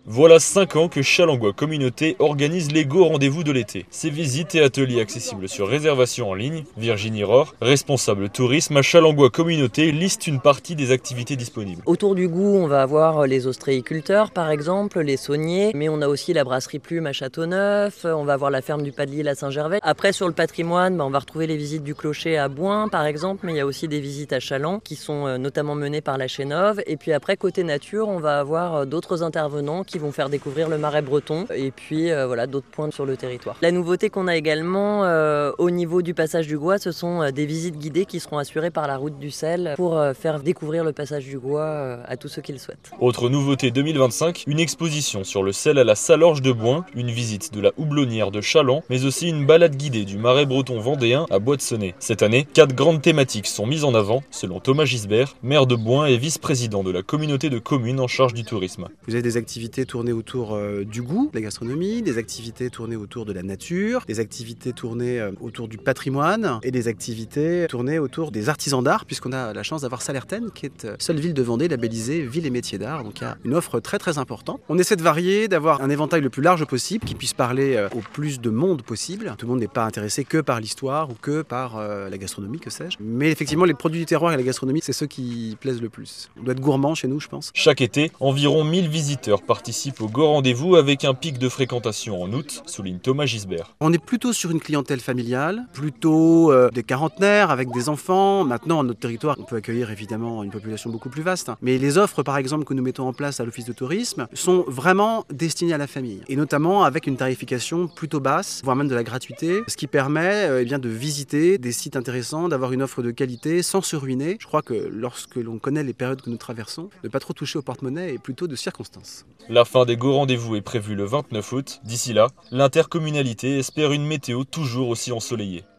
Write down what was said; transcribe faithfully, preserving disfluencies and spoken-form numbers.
Voilà cinq ans que Challengois Communauté organise les Go Rendez-vous de l'été. Ces visites et ateliers accessibles sur réservation en ligne, Virginie Rohr, responsable tourisme à Challengois Communauté, liste une partie des activités disponibles. Autour du goût, on va avoir les ostréiculteurs par exemple, les sauniers, mais on a aussi la brasserie Plume à Châteauneuf, on va avoir la ferme du Pas de Lille à Saint-Gervais. Après sur le patrimoine, bah, on va retrouver les visites du Clocher à Bouin par exemple, mais il y a aussi des visites à Chaland qui sont notamment menées par la Chénove. Et puis après côté nature, on va avoir d'autres intervenants qui qui vont faire découvrir le Marais breton et puis euh, voilà, d'autres points sur le territoire. La nouveauté qu'on a également euh, au niveau du passage du Gois, ce sont euh, des visites guidées qui seront assurées par la route du sel pour euh, faire découvrir le passage du Gois euh, à tous ceux qui le souhaitent. Autre nouveauté deux mille vingt-cinq, une exposition sur le sel à la Salorge de Bouin, une visite de la houblonnière de Chaland, mais aussi une balade guidée du Marais breton vendéen à Bois-de-Senez. Cette année, quatre grandes thématiques sont mises en avant, selon Thomas Gisbert, maire de Bouin et vice-président de la communauté de communes en charge du tourisme. Vous avez des activités tournées autour euh, du goût, de la gastronomie, des activités tournées autour de la nature, des activités tournées euh, autour du patrimoine et des activités tournées autour des artisans d'art, puisqu'on a la chance d'avoir Sallertaine, qui est euh, seule ville de Vendée labellisée ville et métiers d'art. Donc il y a une offre très très importante. On essaie de varier, d'avoir un éventail le plus large possible, qui puisse parler euh, au plus de monde possible. Tout le monde n'est pas intéressé que par l'histoire ou que par euh, la gastronomie, que sais-je. Mais effectivement, les produits du terroir et la gastronomie, c'est ceux qui plaisent le plus. On doit être gourmand chez nous, je pense. Chaque été, environ mille visiteurs participent au Go Rendez-vous avec un pic de fréquentation en août, souligne Thomas Gisbert. On est plutôt sur une clientèle familiale, plutôt euh, des quarantenaires avec des enfants. Maintenant, dans notre territoire, on peut accueillir évidemment une population beaucoup plus vaste. Mais les offres, par exemple, que nous mettons en place à l'Office de tourisme sont vraiment destinées à la famille. Et notamment avec une tarification plutôt basse, voire même de la gratuité, ce qui permet euh, eh bien, de visiter des sites intéressants, d'avoir une offre de qualité sans se ruiner. Je crois que lorsque l'on connaît les périodes que nous traversons, ne pas trop toucher au porte-monnaie est plutôt de circonstance. La fin des Go Rendez-vous est prévue le vingt-neuf août. D'ici là, l'intercommunalité espère une météo toujours aussi ensoleillée.